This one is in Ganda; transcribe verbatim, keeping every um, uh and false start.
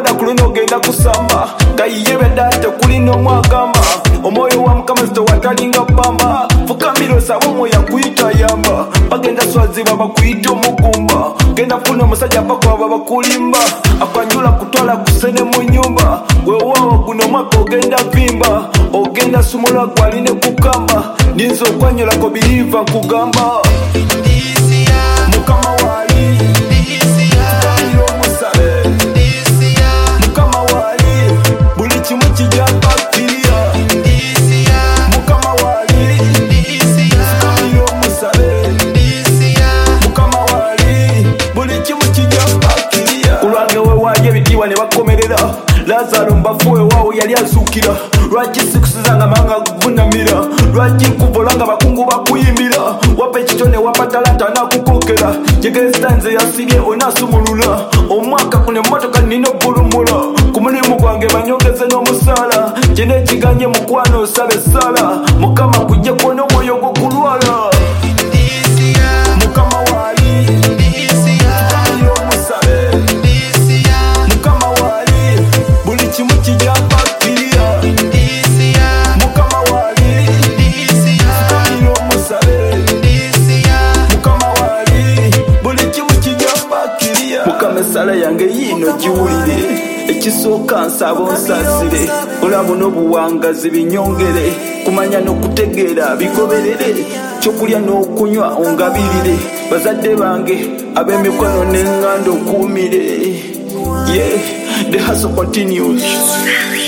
boda kulino ogenda kusamba gayiye data kulino mwagamba omwoyo wa mukama zitowatalinga pamba fukamiro sabo moya kuyita yamba bagenda swaziba bakuyita omugumba genda funa omusajja pakwaba bakulimba akwanjula kutwala kusene mu nyumba wewawa guno mwaka ogenda vimba ogenda sumula gwaline kukamba ninza okwanyulako biliva nkugamba mukama wali tukamira omusabe mukama wali buli kimu kijja bakiriya mukama wali tukamira omusabe mukama wali buli kimu kijja bakiriya kulwange wewayo ebitiibwa ne bakomerera Lazaro mbafuwe wawo yali azukira lwaki sikusizanga manga kuvunamira lwaki nkuvolanga bakungu bakuyimbira wapa ekitone wapa talanta nakukokera jegestanze yasibye onasumulula omwaka kuno emmotoka nina ogulumula ku mulimu gwange banyongeze n'omusaala gyena ekiganye mukwano osabe essala mukama kujje kwona omwoyo gwokulwala mukama wali tukamira omusabe mukama wali buli kimu kijja bakiriya mukama wali tukamira omusabe mukama wali buli kimu kijja bakiriya mukama essala yange yiino giwulire ekisooka nsaba onsasire olabo n'obuwangazi binyongere kumanya n'okutegeera bigoberere kyokulya n'okunywa ongabirire bazadde bange ab'emikono n'eŋŋanda okuumire. Yeah, the hustle continues.